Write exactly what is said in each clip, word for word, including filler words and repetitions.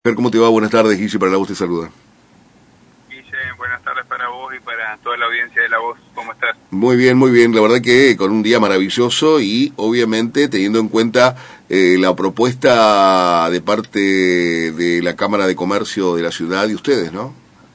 Fer, ¿cómo te va? Buenas tardes, Guille, para La Voz te saluda. Guille, buenas tardes para vos y para toda la audiencia de La Voz. ¿Cómo estás? Muy bien, muy bien. La verdad que con un día maravilloso y obviamente teniendo en cuenta eh, la propuesta de parte de la Cámara de Comercio de la ciudad y ustedes, ¿no?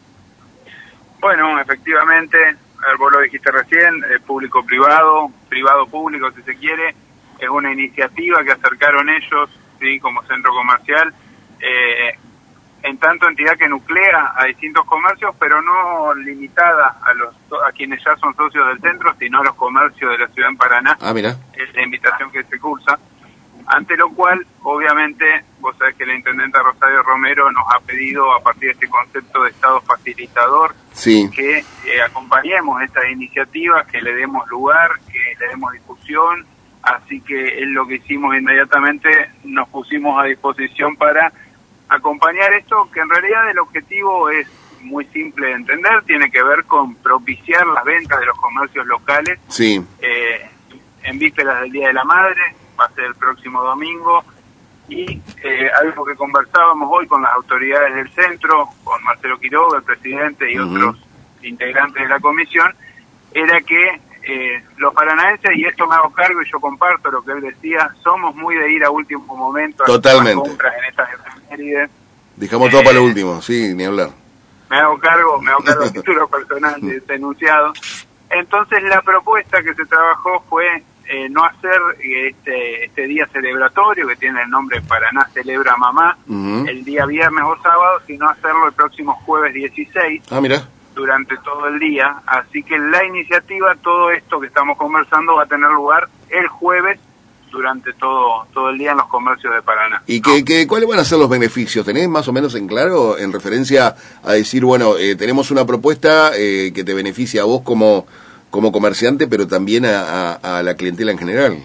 Bueno, efectivamente, vos lo dijiste recién, eh, público-privado, privado-público si se quiere, es una iniciativa que acercaron ellos, sí, como centro comercial, eh, en tanto entidad que nuclea a distintos comercios, pero no limitada a los a quienes ya son socios del centro, sino a los comercios de la ciudad en Paraná. Ah, mira. Es la invitación que se cursa. Ante lo cual, obviamente, vos sabés que la intendenta Rosario Romero nos ha pedido, a partir de este concepto de Estado facilitador, sí, que eh, acompañemos estas iniciativas, que le demos lugar, que le demos difusión. Así que es lo que hicimos inmediatamente, nos pusimos a disposición para acompañar esto, que en realidad el objetivo es muy simple de entender, tiene que ver con propiciar las ventas de los comercios locales. Sí. Eh, en vísperas del Día de la Madre, va a ser el próximo domingo, y eh, algo que conversábamos hoy con las autoridades del centro, con Marcelo Quiroga, el presidente, y uh-huh. otros integrantes de la comisión, era que eh, los paranaenses, y esto me hago cargo y yo comparto lo que él decía, somos muy de ir a último momento a Totalmente. las compras en estas efemérides. Dejamos eh, todo para lo último, sí, ni hablar. Me hago cargo, me hago cargo a título personal de este enunciado. Entonces la propuesta que se trabajó fue eh, no hacer este, este día celebratorio que tiene el nombre Paraná Celebra Mamá, uh-huh. el día viernes o sábado, sino hacerlo el próximo jueves dieciséis. Ah, mira. Durante todo el día, así que la iniciativa, todo esto que estamos conversando va a tener lugar el jueves durante todo todo el día en los comercios de Paraná. ¿Y qué, qué, cuáles van a ser los beneficios? ¿Tenés más o menos en claro en referencia a decir, bueno, eh, tenemos una propuesta eh, que te beneficia a vos como, como comerciante, pero también a, a, a la clientela en general?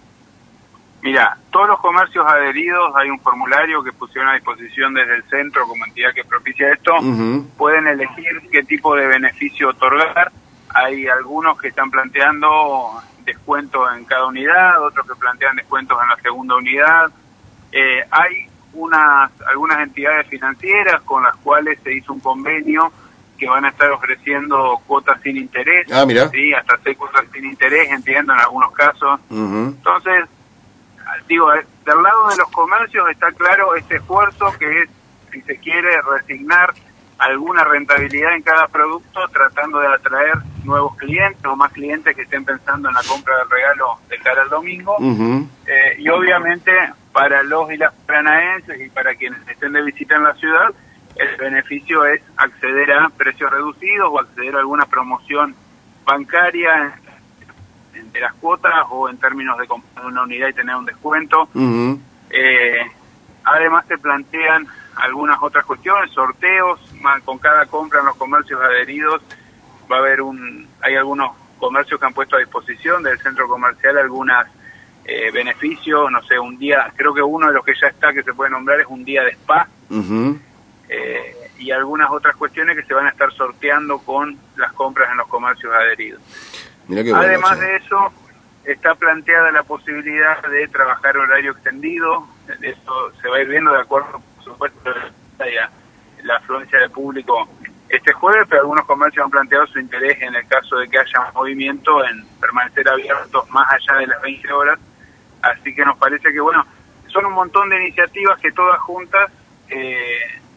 Mira, todos los comercios adheridos, hay un formulario que pusieron a disposición desde el centro como entidad que propicia esto, uh-huh. pueden elegir qué tipo de beneficio otorgar. Hay algunos que están planteando descuentos en cada unidad, otros que plantean descuentos en la segunda unidad. Eh, hay unas algunas entidades financieras con las cuales se hizo un convenio que van a estar ofreciendo cuotas sin interés, ah, mira. ¿sí? Hasta seis cuotas sin interés, entiendo, en algunos casos. Uh-huh. Entonces, digo, del lado de los comercios está claro este esfuerzo que es, si se quiere, resignar alguna rentabilidad en cada producto, tratando de atraer nuevos clientes o más clientes que estén pensando en la compra del regalo de cara al domingo. Uh-huh. Eh, y obviamente para los y las paranaenses y para quienes estén de visita en la ciudad, el beneficio es acceder a precios reducidos o acceder a alguna promoción bancaria de las cuotas o en términos de comprar una unidad y tener un descuento. Uh-huh. Eh, además se plantean algunas otras cuestiones, sorteos, más, con cada compra en los comercios adheridos va a haber un, hay algunos comercios que han puesto a disposición del centro comercial algunas eh, beneficios, no sé, un día, creo que uno de los que ya está que se puede nombrar es un día de spa, uh-huh. eh, y algunas otras cuestiones que se van a estar sorteando con las compras en los comercios adheridos. Mirá qué Además bueno, de eso, está planteada la posibilidad de trabajar horario extendido. Eso se va a ir viendo de acuerdo, por supuesto, a la afluencia de público este jueves, pero algunos comercios han planteado su interés en el caso de que haya movimiento en permanecer abiertos más allá de las veinte horas. Así que nos parece que, bueno, son un montón de iniciativas que todas juntas eh,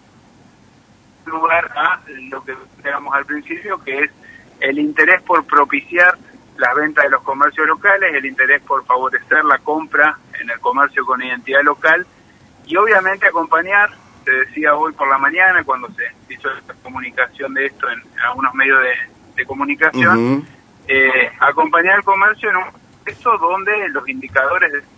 lugar a lo que digamos al principio, que es el interés por propiciar las ventas de los comercios locales, el interés por favorecer la compra en el comercio con identidad local y obviamente acompañar, te decía hoy por la mañana cuando se hizo la comunicación de esto en, en algunos medios de, de comunicación, uh-huh. eh, acompañar el comercio en un proceso donde los indicadores de,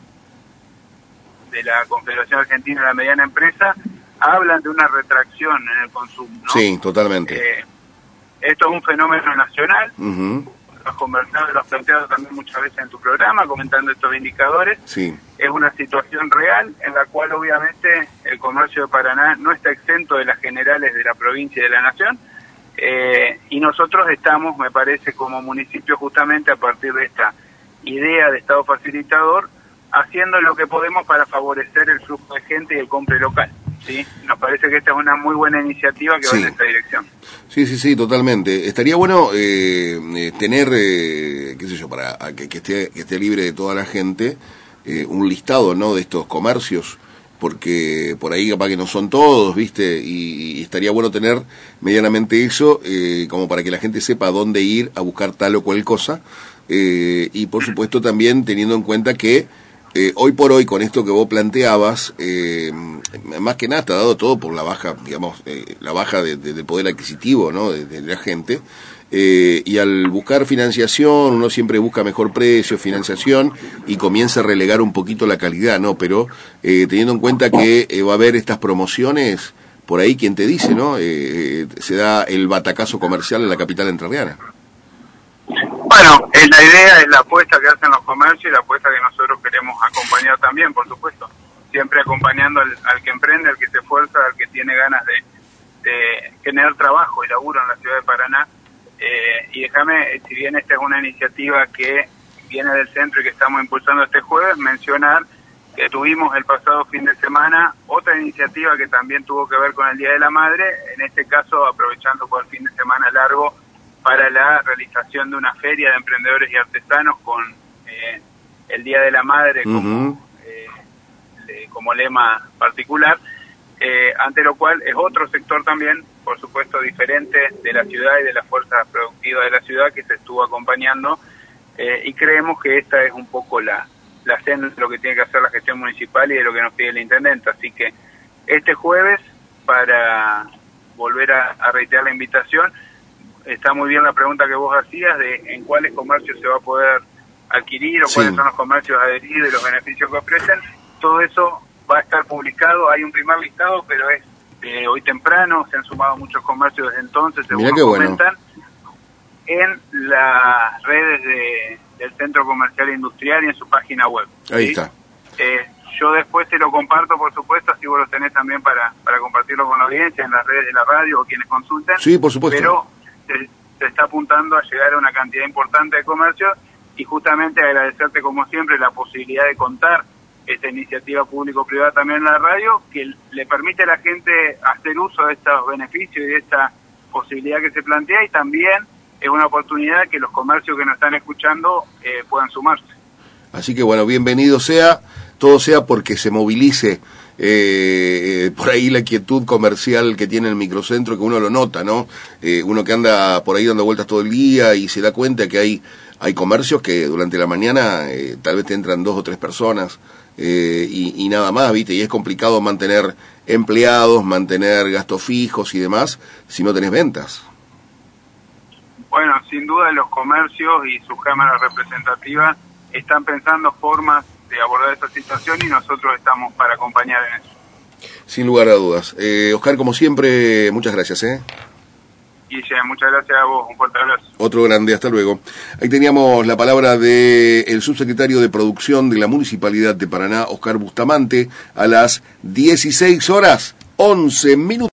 de la Confederación Argentina de la Mediana Empresa hablan de una retracción en el consumo, ¿no? Sí, totalmente. Eh, esto es un fenómeno nacional. Uh-huh. Lo has conversado, lo has planteado también muchas veces en tu programa, comentando estos indicadores. Sí. Es una situación real en la cual obviamente el comercio de Paraná no está exento de las generales de la provincia y de la nación. Eh, y nosotros estamos, me parece, como municipio justamente a partir de esta idea de Estado facilitador, haciendo lo que podemos para favorecer el flujo de gente y el compre local. ¿sí? Nos parece que esta es una muy buena iniciativa que sí. va en esta dirección. Sí, sí, sí, totalmente. Estaría bueno eh, eh, tener, eh, qué sé yo, para que, que, esté, que esté libre de toda la gente, eh, un listado, ¿no?, de estos comercios, porque por ahí capaz que no son todos, ¿viste? Y, y estaría bueno tener medianamente eso, eh, como para que la gente sepa dónde ir a buscar tal o cual cosa, eh, y por supuesto también teniendo en cuenta que Eh, hoy por hoy, con esto que vos planteabas, eh, más que nada está dado todo por la baja, digamos, eh, la baja de, de, del poder adquisitivo, ¿no?, de, de la gente, eh, y al buscar financiación, uno siempre busca mejor precio, financiación, y comienza a relegar un poquito la calidad, ¿no? Pero eh, teniendo en cuenta que eh, va a haber estas promociones, por ahí quien te dice, ¿no?, eh, se da el batacazo comercial en la capital entrerriana. Bueno, es la idea, es la apuesta que hacen los comercios y la apuesta que nosotros queremos acompañar también, por supuesto. Siempre acompañando al, al que emprende, al que se esfuerza, al que tiene ganas de, de generar trabajo y laburo en la ciudad de Paraná. Eh, y déjame, si bien esta es una iniciativa que viene del centro y que estamos impulsando este jueves, mencionar que tuvimos el pasado fin de semana otra iniciativa que también tuvo que ver con el Día de la Madre, en este caso aprovechando por el fin de semana largo para la realización de una feria de emprendedores y artesanos con eh, el Día de la Madre como, uh-huh. eh, le, como lema particular, eh, ante lo cual es otro sector también, por supuesto, diferente de la ciudad y de la fuerza productiva de la ciudad que se estuvo acompañando, eh, y creemos que esta es un poco la, la senda de lo que tiene que hacer la gestión municipal y de lo que nos pide el intendente. Así que este jueves, para volver a, a reiterar la invitación, está muy bien la pregunta que vos hacías de en cuáles comercios se va a poder adquirir o sí. cuáles son los comercios adheridos y los beneficios que ofrecen. Todo eso va a estar publicado. Hay un primer listado, pero es de hoy temprano. Se han sumado muchos comercios desde entonces, según nos comentan, bueno. en las redes de, del Centro Comercial Industrial y en su página web. Ahí ¿sí? está. Eh, yo después te lo comparto, por supuesto, así vos lo tenés también para, para compartirlo con la audiencia en las redes de la radio o quienes consulten. Sí, por supuesto. Pero Se, se está apuntando a llegar a una cantidad importante de comercios y justamente agradecerte como siempre la posibilidad de contar esta iniciativa público-privada también en la radio, que le permite a la gente hacer uso de estos beneficios y de esta posibilidad que se plantea, y también es una oportunidad que los comercios que nos están escuchando eh, puedan sumarse. Así que bueno, bienvenido sea, todo sea porque se movilice Eh, por ahí la quietud comercial que tiene el microcentro, que uno lo nota, ¿no? Eh, uno que anda por ahí dando vueltas todo el día y se da cuenta que hay hay comercios que durante la mañana eh, tal vez te entran dos o tres personas eh, y, y nada más, ¿viste? Y es complicado mantener empleados, mantener gastos fijos y demás si no tenés ventas. Bueno, sin duda los comercios y sus cámaras representativas están pensando formas de abordar esta situación y nosotros estamos para acompañar en eso. Sin lugar a dudas. Eh, Oscar, como siempre, muchas gracias, ¿eh? Guille, muchas gracias a vos, un fuerte abrazo. Otro grande, hasta luego. Ahí teníamos la palabra del subsecretario de Producción de la Municipalidad de Paraná, Oscar Bustamante, a las dieciséis horas, once minutos.